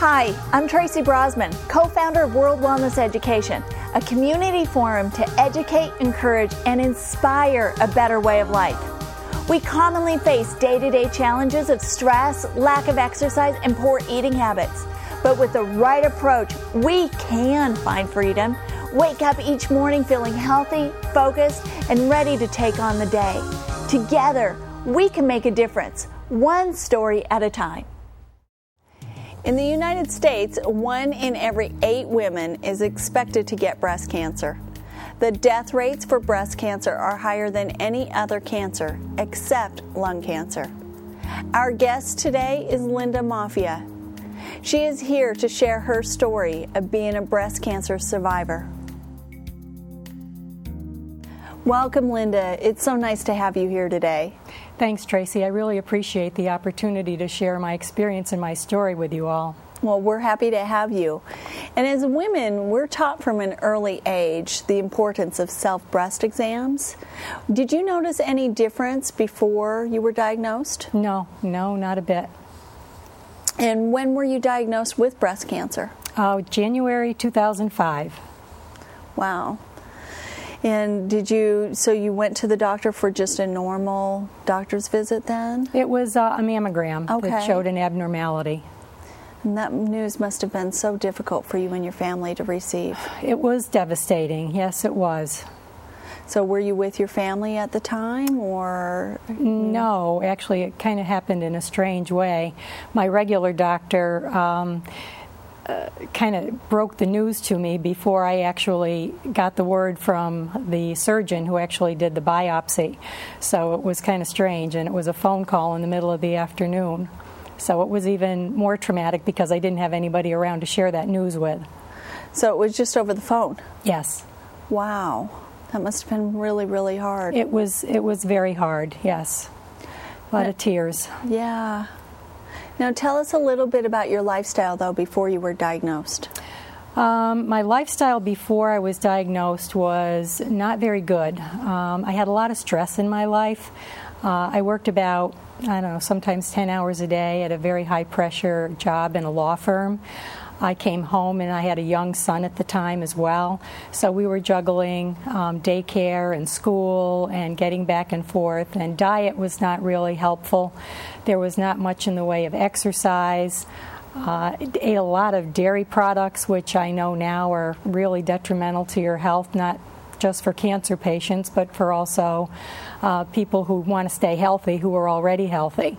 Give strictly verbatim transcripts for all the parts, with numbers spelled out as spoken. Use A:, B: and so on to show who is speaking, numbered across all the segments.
A: Hi, I'm Tracy Brosman, co-founder of World Wellness Education, a community forum to educate, encourage, and inspire a better way of life. We commonly face day-to-day challenges of stress, lack of exercise, and poor eating habits. But with the right approach, we can find freedom. Wake up each morning feeling healthy, focused, and ready to take on the day. Together, we can make a difference, one story at a time. In the United States, one in every eight women is expected to get breast cancer. The death rates for breast cancer are higher than any other cancer, except lung cancer. Our guest today is Linda Mafia. She is here to share her story of being a breast cancer survivor. Welcome, Linda. It's so nice to have you here today.
B: Thanks, Tracy. I really appreciate the opportunity to share my experience and my story with you all.
A: Well, we're happy to have you. And as women, we're taught from an early age the importance of self-breast exams. Did you notice any difference before you were diagnosed?
B: No, no, not a bit.
A: And when were you diagnosed with breast cancer?
B: Uh, January two thousand five.
A: Wow. And did you, so you went to the doctor for just a normal doctor's visit then?
B: It was uh, a mammogram
A: okay.
B: that showed an abnormality.
A: And that news must have been so difficult for you and your family to receive.
B: It was devastating. Yes, it was.
A: So were you with your family at the time, or?
B: No, actually it kind of happened in a strange way. My regular doctor um, uh, kind of broke the news to me before I actually got the word from the surgeon who actually did the biopsy. So it was kind of strange, and it was a phone call in the middle of the afternoon. So it was even more traumatic because I didn't have anybody around to share that news with.
A: So it was just over the phone?
B: Yes.
A: Wow. That must have been really, really hard.
B: It was, it was very hard, yes. A lot now, of tears.
A: Yeah. Now tell us a little bit about your lifestyle, though, before you were diagnosed.
B: Um, my lifestyle before I was diagnosed was not very good. Um, I had a lot of stress in my life. Uh, I worked about, I don't know, sometimes ten hours a day at a very high-pressure job in a law firm. I came home and I had a young son at the time as well, so we were juggling um, daycare and school and getting back and forth, and diet was not really helpful. There was not much in the way of exercise. Uh, ate a lot of dairy products, which I know now are really detrimental to your health, not just for cancer patients, but for also uh, people who want to stay healthy, who are already healthy.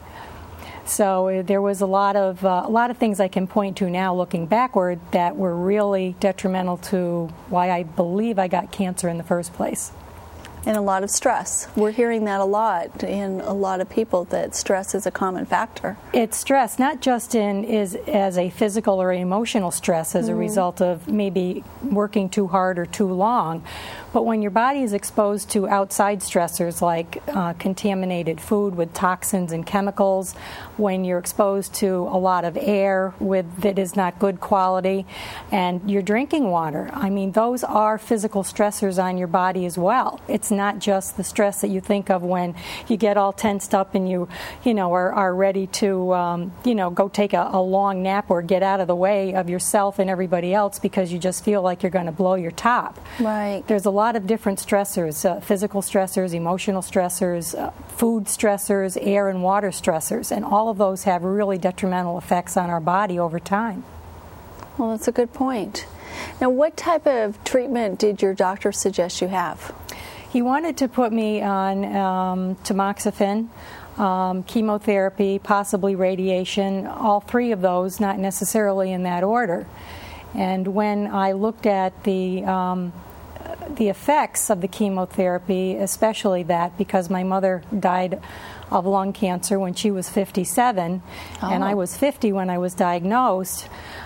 B: So uh, there was a lot of uh, a lot of things I can point to now, looking backward, that were really detrimental to why I believe I got cancer in the first place.
A: And a lot of stress. We're hearing that a lot in a lot of people, that stress is a common factor.
B: It's stress, not just in is as a physical or emotional stress as mm-hmm. a result of maybe working too hard or too long, but when your body is exposed to outside stressors like uh, contaminated food with toxins and chemicals, when you're exposed to a lot of air with that is not good quality, and your drinking water, I mean, those are physical stressors on your body as well. It's not just the stress that you think of when you get all tensed up and you, you know, are, are ready to, um, you know, go take a, a long nap or get out of the way of yourself and everybody else because you just feel like you're going to blow your top.
A: Right.
B: There's a lot of different stressors, uh, physical stressors, emotional stressors, uh, food stressors, air and water stressors, and all of those have really detrimental effects on our body over time.
A: Well, that's a good point. Now, what type of treatment did your doctor suggest you have?
B: He wanted to put me on um, tamoxifen, um, chemotherapy, possibly radiation, all three of those, not necessarily in that order. And when I looked at the um, the effects of the chemotherapy, especially that, because my mother died of lung cancer when she was fifty-seven, oh. and I was fifty when I was diagnosed,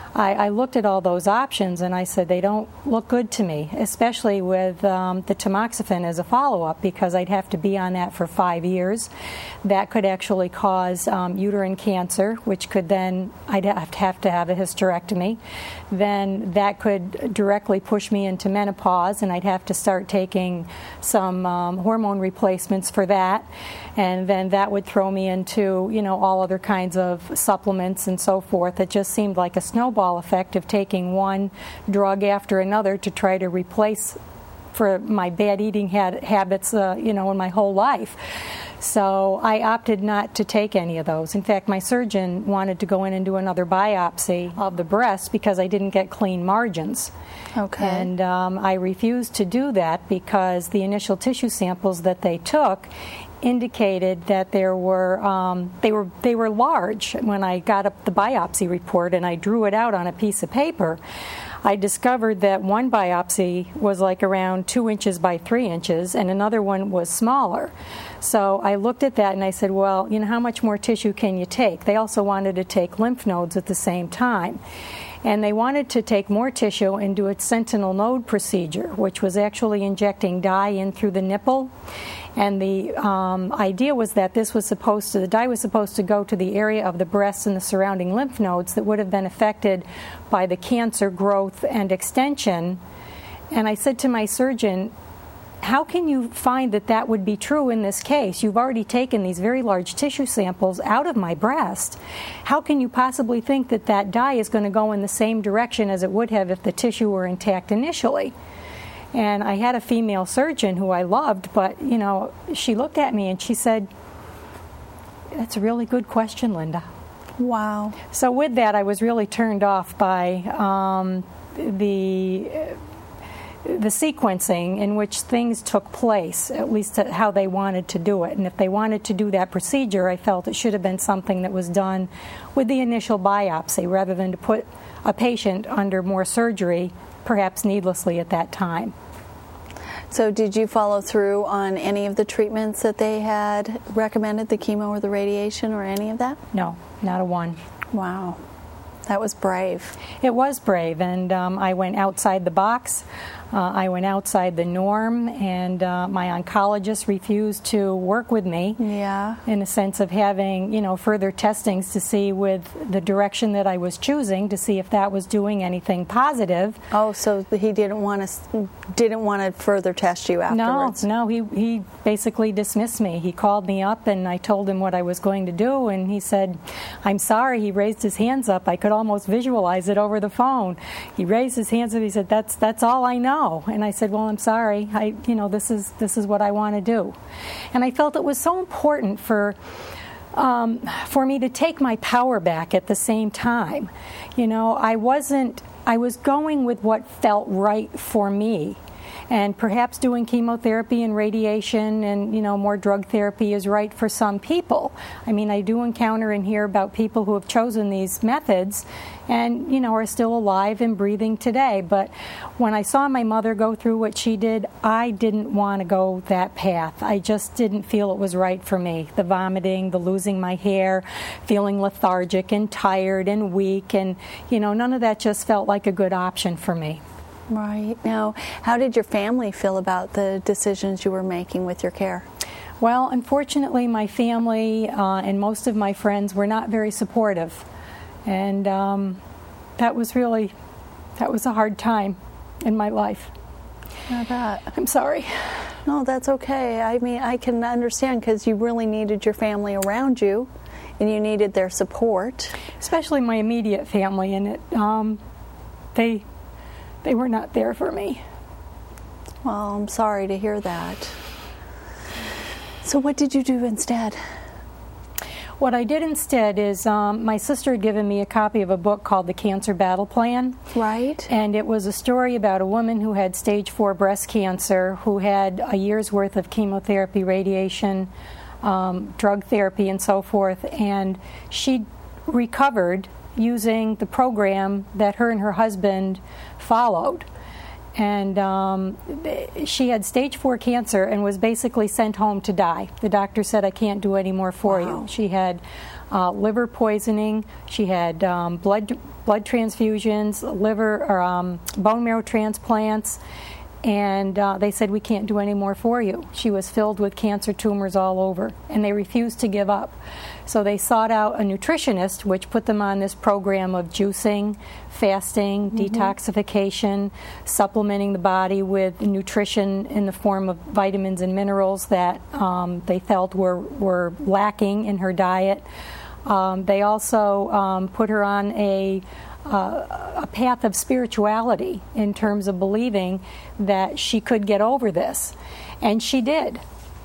B: I, I looked at all those options and I said they don't look good to me, especially with um, the tamoxifen as a follow-up, because I'd have to be on that for five years. That could actually cause um, uterine cancer, which could then, I'd have to have to have a hysterectomy. Then that could directly push me into menopause, and I'd have to start taking some um, hormone replacements for that. And then that would throw me into, you know, all other kinds of supplements and so forth. It just seemed like a snowball effect of taking one drug after another to try to replace for my bad eating had, habits, uh, you know, in my whole life. So I opted not to take any of those. In fact, my surgeon wanted to go in and do another biopsy of the breast because I didn't get clean margins.
A: Okay.
B: And um, I refused to do that because the initial tissue samples that they took indicated that there were um, they were they were large. When I got up the biopsy report and I drew it out on a piece of paper, I discovered that one biopsy was like around two inches by three inches and another one was smaller. So I looked at that and I said, well, you know, how much more tissue can you take? They also wanted to take lymph nodes at the same time. And they wanted to take more tissue and do a sentinel node procedure, which was actually injecting dye in through the nipple. And the um, idea was that this was supposed to, the dye was supposed to go to the area of the breast and the surrounding lymph nodes that would have been affected by the cancer growth and extension. And I said to my surgeon, how can you find that that would be true in this case? You've already taken these very large tissue samples out of my breast. How can you possibly think that that dye is going to go in the same direction as it would have if the tissue were intact initially? And I had a female surgeon who I loved, but, you know, she looked at me and she said, that's a really good question, Linda.
A: Wow.
B: So with that, I was really turned off by um, the... Uh, the sequencing in which things took place, at least how they wanted to do it. And if they wanted to do that procedure, I felt it should have been something that was done with the initial biopsy rather than to put a patient under more surgery, perhaps needlessly at that time.
A: So did you follow through on any of the treatments that they had recommended, the chemo or the radiation or any of that?
B: No, not a one.
A: Wow. That was brave.
B: It was brave, and um, I went outside the box. Uh, I went outside the norm, and uh, my oncologist refused to work with me.
A: Yeah. In
B: a sense of having, you know, further testings to see with the direction that I was choosing to see if that was doing anything positive.
A: Oh, so he didn't want to didn't want to further test you afterwards?
B: No, no. He he basically dismissed me. He called me up, and I told him what I was going to do, and he said, "I'm sorry." He raised his hands up. I could almost visualize it over the phone. He raised his hands up. He said, "That's that's all I know." And I said, well, I'm sorry. I, you know, this is this is what I want to do. And I felt it was so important for um, for me to take my power back at the same time. You know, I wasn't. I was going with what felt right for me. And perhaps doing chemotherapy and radiation and, you know, more drug therapy is right for some people. I mean, I do encounter and hear about people who have chosen these methods and, you know, are still alive and breathing today. But when I saw my mother go through what she did, I didn't want to go that path. I just didn't feel it was right for me. The vomiting, the losing my hair, feeling lethargic and tired and weak, and, you know, none of that just felt like a good option for me.
A: Right. Now, how did your family feel about the decisions you were making with your care?
B: Well, unfortunately, my family uh, and most of my friends were not very supportive. And um, that was really, that was a hard time in my life.
A: I bet.
B: I'm sorry.
A: No, that's okay. I mean, I can understand because you really needed your family around you and you needed their support.
B: Especially my immediate family, and it, um, they... They were not there for me.
A: Well, I'm sorry to hear that. So what did you do instead?
B: What I did instead is um, my sister had given me a copy of a book called The Cancer Battle Plan.
A: Right.
B: And it was a story about a woman who had stage four breast cancer, who had a year's worth of chemotherapy, radiation, um, drug therapy, and so forth. And she recovered using the program that her and her husband followed. And um, she had stage four cancer and was basically sent home to die. The doctor said, I can't do any more for
A: wow.
B: you. She had uh, liver poisoning. She had um, blood blood transfusions, liver or um, bone marrow transplants. And uh, they said, we can't do any more for you. She was filled with cancer tumors all over, and they refused to give up. So they sought out a nutritionist, which put them on this program of juicing, fasting, mm-hmm. detoxification, supplementing the body with nutrition in the form of vitamins and minerals that um, they felt were, were lacking in her diet. Um, they also um, put her on a Uh, a path of spirituality in terms of believing that she could get over this. And she did.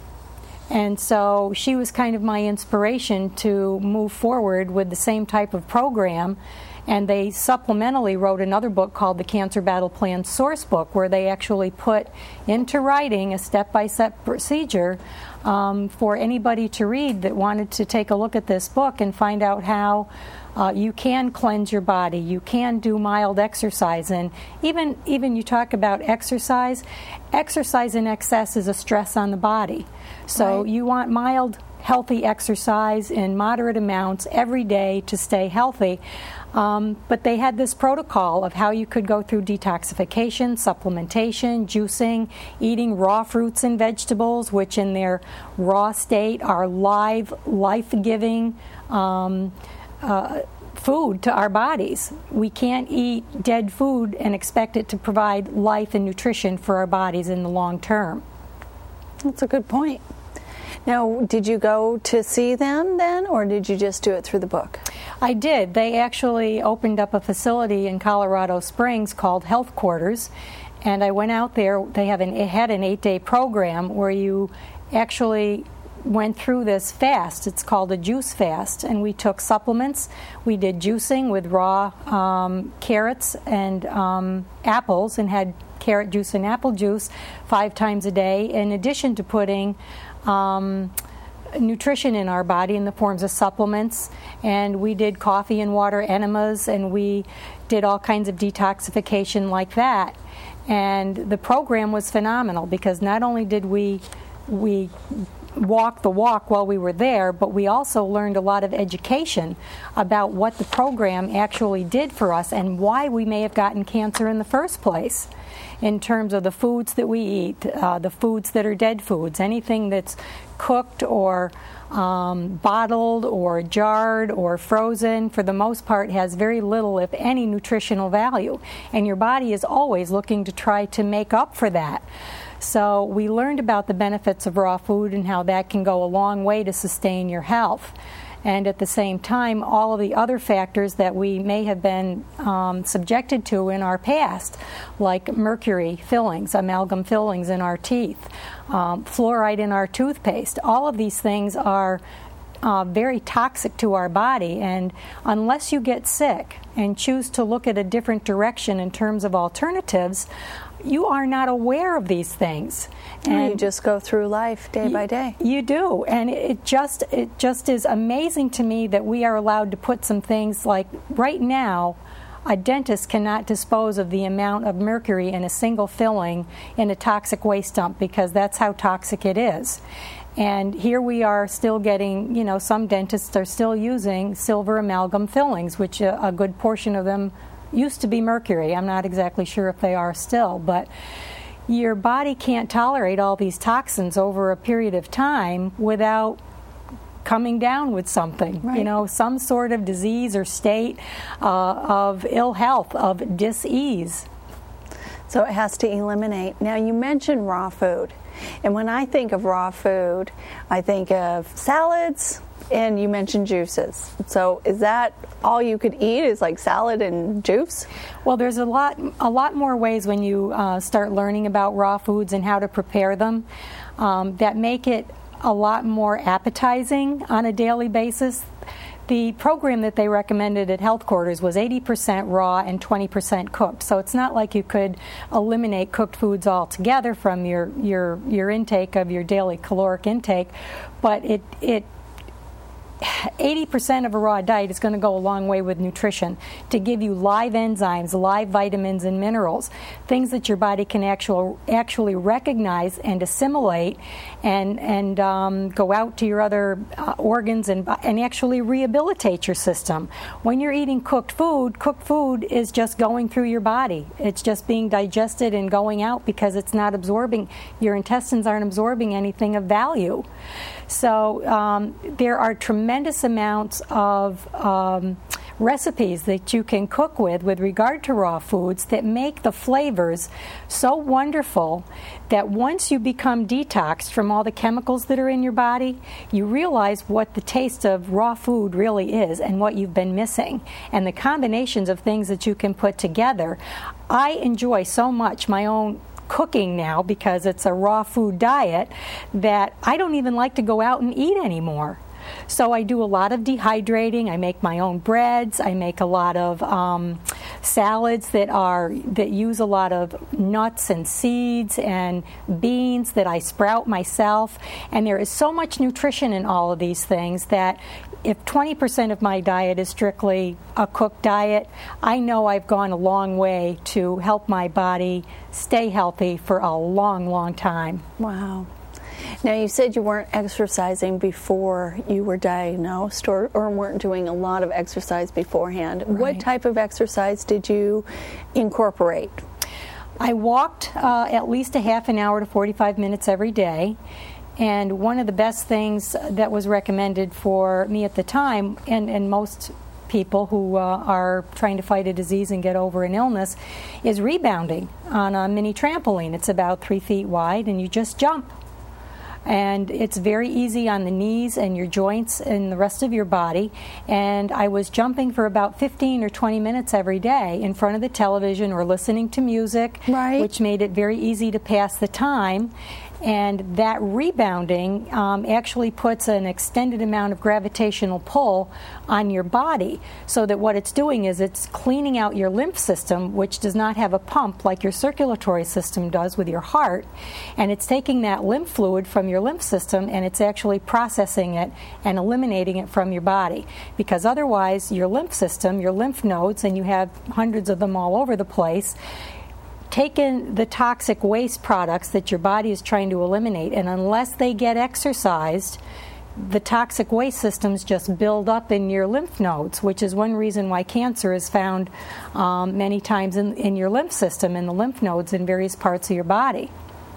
B: And so she was kind of my inspiration to move forward with the same type of program. And they supplementally wrote another book called the Cancer Battle Plan Source Book, where they actually put into writing a step-by-step procedure um, for anybody to read that wanted to take a look at this book and find out how Uh, you can cleanse your body. You can do mild exercise. And even, even you talk about exercise, exercise in excess is a stress on the body. So right. You want mild, healthy exercise in moderate amounts every day to stay healthy. Um, but they had this protocol of how you could go through detoxification, supplementation, juicing, eating raw fruits and vegetables, which in their raw state are live, life-giving um Uh, food to our bodies. We can't eat dead food and expect it to provide life and nutrition for our bodies in the long term.
A: That's a good point. Now, did you go to see them then, or did you just do it through the book?
B: I did. They actually opened up a facility in Colorado Springs called Health Quarters, and I went out there. They have an, it had an eight-day program where you actually went through this fast. It's called a juice fast, and we took supplements. We did juicing with raw um, carrots and um, apples, and had carrot juice and apple juice five times a day, in addition to putting um, nutrition in our body in the forms of supplements. And we did coffee and water enemas, and we did all kinds of detoxification like that. And the program was phenomenal, because not only did we we walk the walk while we were there, but we also learned a lot of education about what the program actually did for us and why we may have gotten cancer in the first place, in terms of the foods that we eat, uh, the foods that are dead foods, anything that's cooked or um, bottled or jarred or frozen, for the most part, has very little, if any, nutritional value. And your body is always looking to try to make up for that. So we learned about the benefits of raw food and how that can go a long way to sustain your health. And at the same time, all of the other factors that we may have been um, subjected to in our past, like mercury fillings, amalgam fillings in our teeth, um, fluoride in our toothpaste, all of these things are uh, very toxic to our body. And unless you get sick and choose to look at a different direction in terms of alternatives, you are not aware of these things.
A: And you just go through life day by day.
B: You do, and it just it just is amazing to me that we are allowed to put some things like, right now, a dentist cannot dispose of the amount of mercury in a single filling in a toxic waste dump, because that's how toxic it is. And here we are still getting, you know, some dentists are still using silver amalgam fillings, which a, a good portion of them used to be mercury. I'm not exactly sure if they are still, but your body can't tolerate all these toxins over a period of time without coming down with something, right. you know, some sort of disease or state uh, of ill health, of dis-ease.
A: So it has to eliminate. Now, you mentioned raw food, and when I think of raw food, I think of salads, and you mentioned juices. So is that all you could eat, is like salad and juice?
B: Well, there's a lot a lot more ways when you uh, start learning about raw foods and how to prepare them um, that make it a lot more appetizing on a daily basis. The program that they recommended at Health Quarters was eighty percent raw and twenty percent cooked. So it's not like you could eliminate cooked foods altogether from your, your, your intake of your daily caloric intake, but it, it eighty percent of a raw diet is going to go a long way with nutrition to give you live enzymes, live vitamins and minerals, things that your body can actual, actually recognize and assimilate and, and um, go out to your other uh, organs and, and actually rehabilitate your system. When you're eating cooked food, cooked food is just going through your body. It's just being digested and going out because it's not absorbing, your intestines aren't absorbing anything of value. So um, there are tremendous amounts of um, recipes that you can cook with with regard to raw foods that make the flavors so wonderful that once you become detoxed from all the chemicals that are in your body, you realize what the taste of raw food really is and what you've been missing and the combinations of things that you can put together. I enjoy so much my own cooking now because it's a raw food diet that I don't even like to go out and eat anymore. So I do a lot of dehydrating. I make my own breads. I make a lot of um, salads that are that use a lot of nuts and seeds and beans that I sprout myself. And there is so much nutrition in all of these things that if twenty percent of my diet is strictly a cooked diet, I know I've gone a long way to help my body stay healthy for a long, long time.
A: Wow. Now, you said you weren't exercising before you were diagnosed or, or weren't doing a lot of exercise beforehand.
B: Right.
A: What type of exercise did you incorporate?
B: I walked uh, at least a half an hour to forty-five minutes every day. And one of the best things that was recommended for me at the time, and, and most people who uh, are trying to fight a disease and get over an illness, is rebounding on a mini trampoline. It's about three feet wide, and you just jump. And it's very easy on the knees and your joints and the rest of your body. And I was jumping for about fifteen or twenty minutes every day in front of the television or listening to music,
A: right,
B: which made it very easy to pass the time. And that rebounding um, actually puts an extended amount of gravitational pull on your body, so that what it's doing is it's cleaning out your lymph system, which does not have a pump like your circulatory system does with your heart, and it's taking that lymph fluid from your lymph system and it's actually processing it and eliminating it from your body. Because otherwise your lymph system, your lymph nodes, and you have hundreds of them all over the place, take in the toxic waste products that your body is trying to eliminate, and unless they get exercised, the toxic waste systems just build up in your lymph nodes, which is one reason why cancer is found um, many times in, in your lymph system, in the lymph nodes in various parts of your body.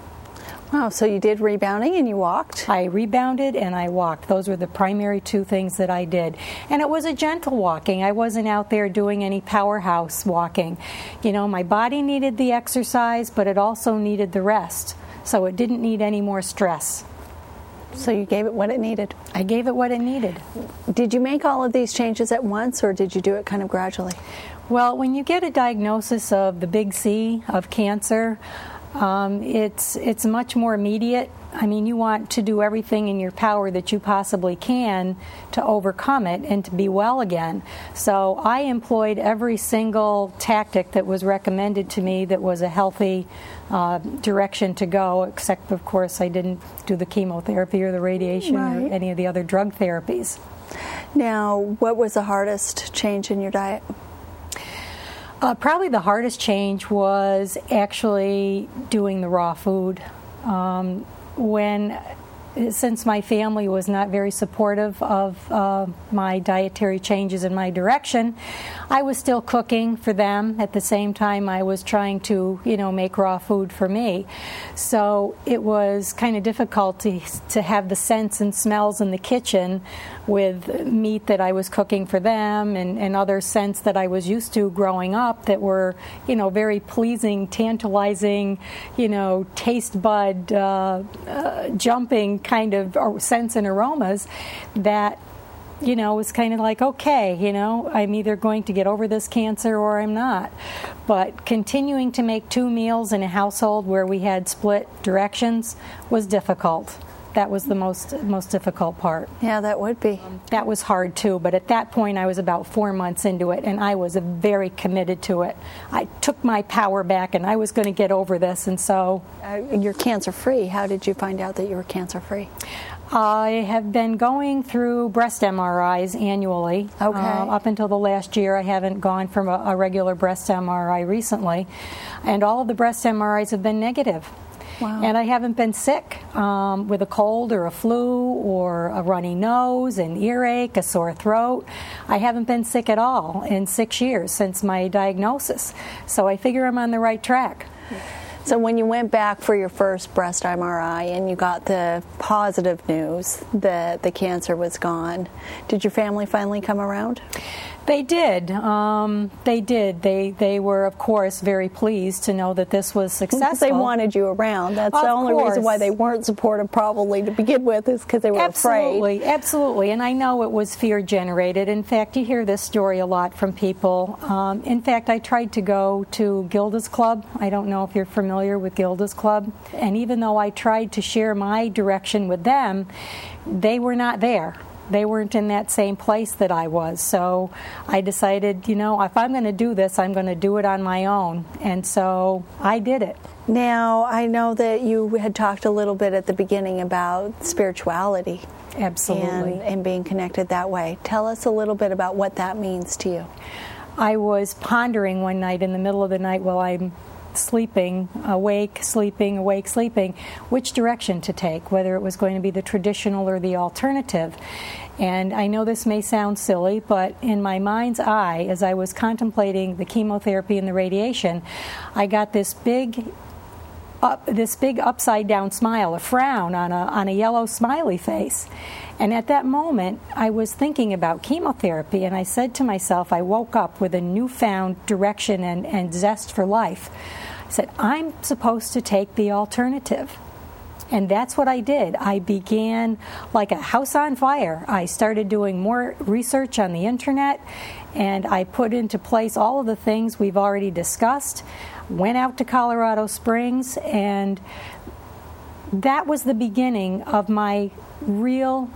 A: Wow, so you did rebounding and you walked?
B: I rebounded and I walked. Those were the primary two things that I did. And it was a gentle walking. I wasn't out there doing any powerhouse walking. You know, my body needed the exercise, but it also needed the rest. So it didn't need any more stress.
A: So you gave it what it needed?
B: I gave it what it needed.
A: Did you make all of these changes at once, or did you do it kind of gradually?
B: Well, when you get a diagnosis of the big C, of cancer, Um, it's it's much more immediate. I mean, you want to do everything in your power that you possibly can to overcome it and to be well again. So I employed every single tactic that was recommended to me that was a healthy uh, direction to go, except, of course, I didn't do the chemotherapy or the radiation
A: right.
B: or any of the other drug therapies.
A: Now, what was the hardest change in your diet?
B: Uh, probably the hardest change was actually doing the raw food. Um, when, since my family was not very supportive of uh, my dietary changes in my direction, I was still cooking for them. At the same time, I was trying to, you know, make raw food for me. So it was kind of difficult to, to have the scents and smells in the kitchen with meat that I was cooking for them and, and other scents that I was used to growing up that were, you know, very pleasing, tantalizing, you know, taste bud uh, uh, jumping kind of scents and aromas that, you know, was kind of like, okay, you know, I'm either going to get over this cancer or I'm not. But continuing to make two meals in a household where we had split directions was difficult. That was the most most difficult part.
A: Yeah, that would be.
B: Um, that was hard too, but at that point I was about four months into it and I was very committed to it. I took my power back and I was going to get over this, and so...
A: Uh, you're cancer-free. How did you find out that you were cancer-free?
B: I have been going through breast M R Is annually.
A: Okay.
B: Uh, up until the last year, I haven't gone from a, a regular breast M R I recently. And all of the breast M R Is have been negative.
A: Wow.
B: And I haven't been sick um, with a cold or a flu or a runny nose, an earache, a sore throat. I haven't been sick at all in six years since my diagnosis. So I figure I'm on the right track.
A: So when you went back for your first breast M R I and you got the positive news that the cancer was gone, did your family finally come around?
B: They did. Um, they did. They they were, of course, very pleased to know that this was successful.
A: They wanted you around. That's
B: of
A: the only
B: course.
A: reason why they weren't supportive probably to begin with, is because they were
B: absolutely,
A: afraid.
B: Absolutely. And I know it was fear-generated. In fact, you hear this story a lot from people. Um, in fact, I tried to go to Gilda's Club. I don't know if you're familiar with Gilda's Club. And even though I tried to share my direction with them, they were not there. They weren't in that same place that I was. So I decided, you know, if I'm going to do this, I'm going to do it on my own. And so I did it.
A: Now, I know that you had talked a little bit at the beginning about spirituality.
B: Absolutely.
A: And, and being connected that way. Tell us a little bit about what that means to you.
B: I was pondering one night in the middle of the night while I'm sleeping, awake, sleeping, awake, sleeping, which direction to take, whether it was going to be the traditional or the alternative. And I know this may sound silly, but in my mind's eye, as I was contemplating the chemotherapy and the radiation, I got this big up, this big upside down smile, a frown on a on a yellow smiley face. And at that moment, I was thinking about chemotherapy, and I said to myself, I woke up with a newfound direction and, and zest for life. I said, I'm supposed to take the alternative. And that's what I did. I began like a house on fire. I started doing more research on the internet, and I put into place all of the things we've already discussed, went out to Colorado Springs, and that was the beginning of my real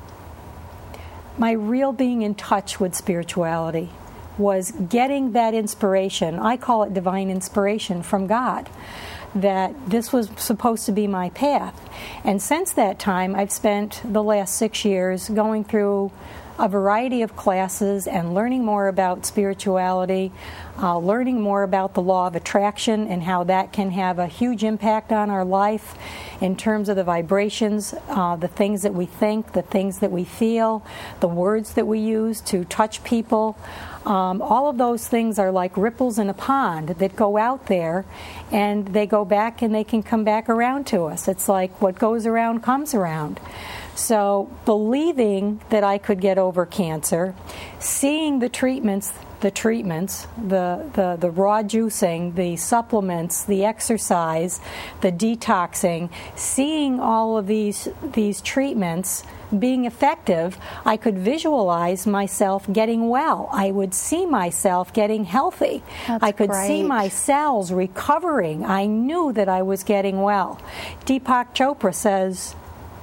B: my real being in touch with spirituality, was getting that inspiration. I call it divine inspiration from God, that this was supposed to be my path. And since that time, I've spent the last six years going through a variety of classes and learning more about spirituality, uh, learning more about the law of attraction and how that can have a huge impact on our life in terms of the vibrations, uh, the things that we think, the things that we feel, the words that we use to touch people. Um, all of those things are like ripples in a pond that go out there, and they go back and they can come back around to us. It's like what goes around comes around. So believing that I could get over cancer, seeing the treatments, the treatments, the, the, the raw juicing, the supplements, the exercise, the detoxing, seeing all of these these treatments being effective, I could visualize myself getting well. I would see myself getting healthy.
A: That's
B: I could
A: great.
B: see my cells recovering. I knew that I was getting well. Deepak Chopra says,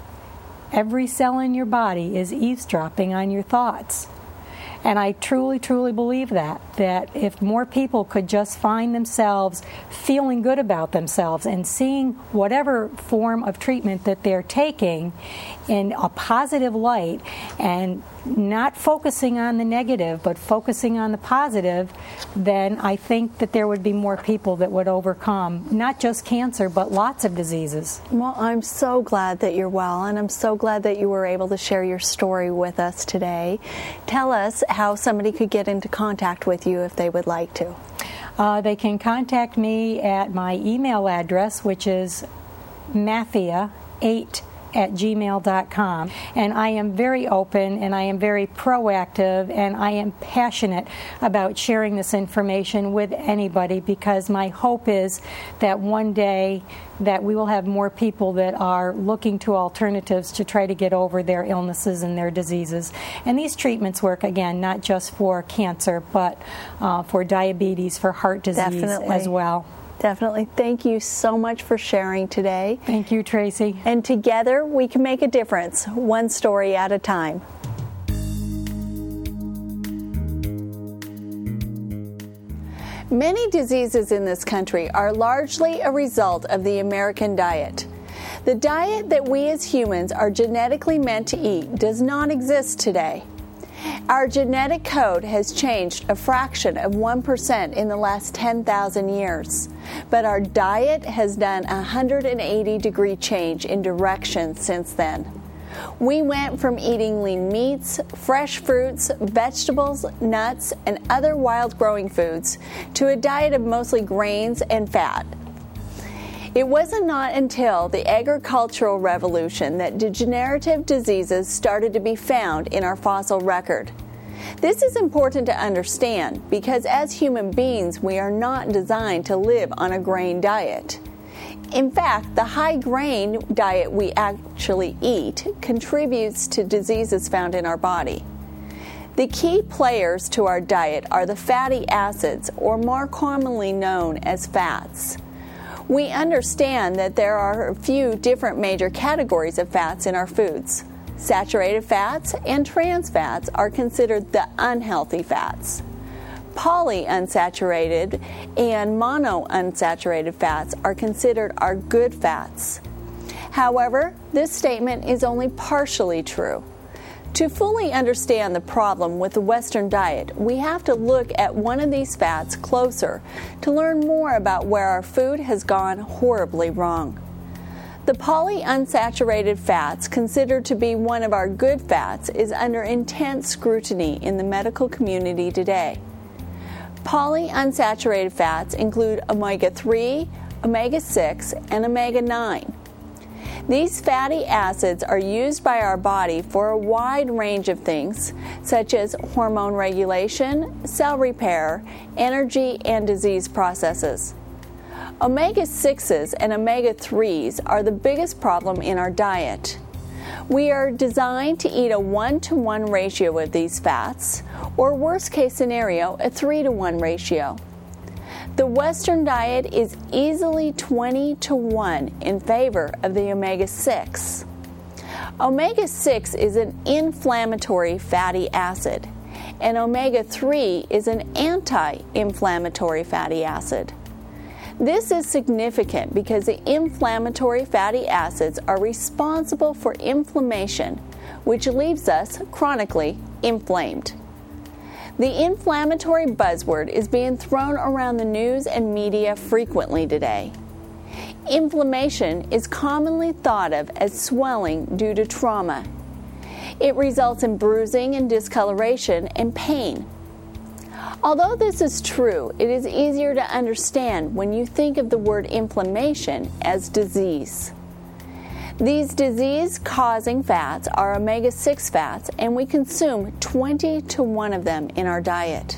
B: every cell in your body is eavesdropping on your thoughts. And I truly, truly believe that, that if more people could just find themselves feeling good about themselves and seeing whatever form of treatment that they're taking in a positive light and not focusing on the negative but focusing on the positive, then I think that there would be more people that would overcome not just cancer but lots of diseases.
A: Well, I'm so glad that you're well, and I'm so glad that you were able to share your story with us today. Tell us how somebody could get into contact with you if they would like to.
B: Uh, they can contact me at my email address, which is mathia eight at gmail dot com. And I am very open, and I am very proactive, and I am passionate about sharing this information with anybody, because my hope is that one day that we will have more people that are looking to alternatives to try to get over their illnesses and their diseases. And these treatments work, again, not just for cancer, but uh, for diabetes, for heart disease
A: Definitely.
B: as well.
A: Definitely. Thank you so much for sharing today.
B: Thank you, Tracy.
A: And together we can make a difference, one story at a time. Many diseases in this country are largely a result of the American diet. The diet that we as humans are genetically meant to eat does not exist today. Our genetic code has changed a fraction of one percent in the last ten thousand years, but our diet has done a one hundred eighty degree change in direction since then. We went from eating lean meats, fresh fruits, vegetables, nuts, and other wild-growing foods to a diet of mostly grains and fat. It wasn't not until the agricultural revolution that degenerative diseases started to be found in our fossil record. This is important to understand because as human beings, we are not designed to live on a grain diet. In fact, the high grain diet we actually eat contributes to diseases found in our body. The key players to our diet are the fatty acids, or more commonly known as fats. We understand that there are a few different major categories of fats in our foods. Saturated fats and trans fats are considered the unhealthy fats. Polyunsaturated and monounsaturated fats are considered our good fats. However, this statement is only partially true. To fully understand the problem with the Western diet, we have to look at one of these fats closer to learn more about where our food has gone horribly wrong. The polyunsaturated fats, considered to be one of our good fats, is under intense scrutiny in the medical community today. Polyunsaturated fats include omega three, omega six, and omega nine. These fatty acids are used by our body for a wide range of things, such as hormone regulation, cell repair, energy, and disease processes. omega sixes and omega threes are the biggest problem in our diet. We are designed to eat a one to one ratio of these fats, or worst case scenario, a three to one ratio. The Western diet is easily twenty to one in favor of the omega six. omega six is an inflammatory fatty acid, and omega three is an anti-inflammatory fatty acid. This is significant because the inflammatory fatty acids are responsible for inflammation, which leaves us chronically inflamed. The inflammatory buzzword is being thrown around the news and media frequently today. Inflammation is commonly thought of as swelling due to trauma. It results in bruising and discoloration and pain. Although this is true, it is easier to understand when you think of the word inflammation as disease. These disease-causing fats are omega six fats, and we consume twenty to one of them in our diet.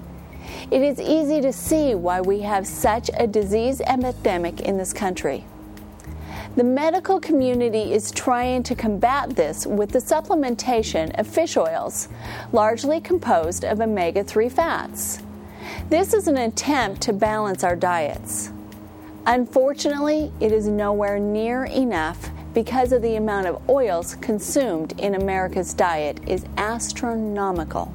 A: It is easy to see why we have such a disease epidemic in this country. The medical community is trying to combat this with the supplementation of fish oils, largely composed of omega three fats. This is an attempt to balance our diets. Unfortunately, it is nowhere near enough because of the amount of oils consumed in America's diet is astronomical.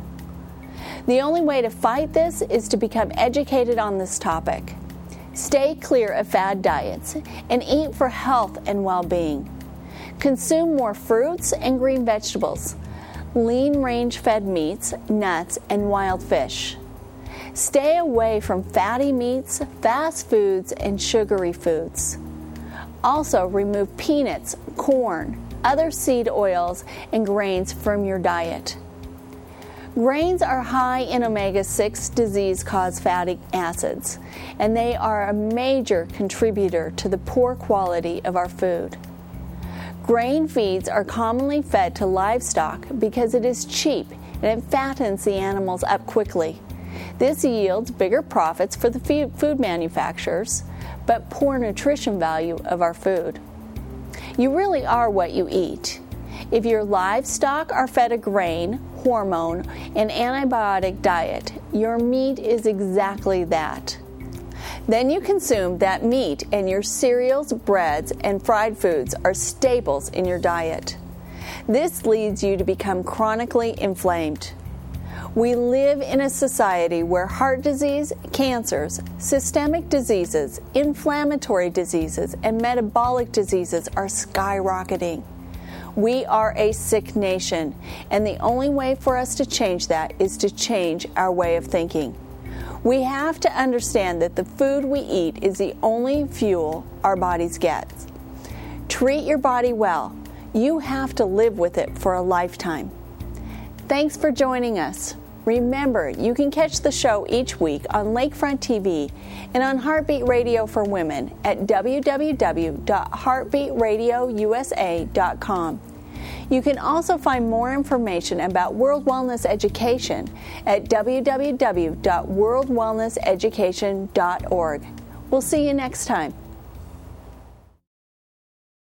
A: The only way to fight this is to become educated on this topic. Stay clear of fad diets and eat for health and well-being. Consume more fruits and green vegetables, lean range-fed meats, nuts, and wild fish. Stay away from fatty meats, fast foods, and sugary foods. Also, remove peanuts, corn, other seed oils, and grains from your diet. Grains are high in omega six disease-caused fatty acids, and they are a major contributor to the poor quality of our food. Grain feeds are commonly fed to livestock because it is cheap and it fattens the animals up quickly. This yields bigger profits for the food manufacturers, but poor nutrition value of our food. You really are what you eat. If your livestock are fed a grain, hormone, and antibiotic diet, your meat is exactly that. Then you consume that meat, and your cereals, breads, and fried foods are staples in your diet. This leads you to become chronically inflamed. We live in a society where heart disease, cancers, systemic diseases, inflammatory diseases, and metabolic diseases are skyrocketing. We are a sick nation, and the only way for us to change that is to change our way of thinking. We have to understand that the food we eat is the only fuel our bodies get. Treat your body well. You have to live with it for a lifetime. Thanks for joining us. Remember, you can catch the show each week on Lakefront T V and on Heartbeat Radio for Women at w w w dot heartbeat radio u s a dot com. You can also find more information about World Wellness Education at w w w dot world wellness education dot org. We'll see you next time.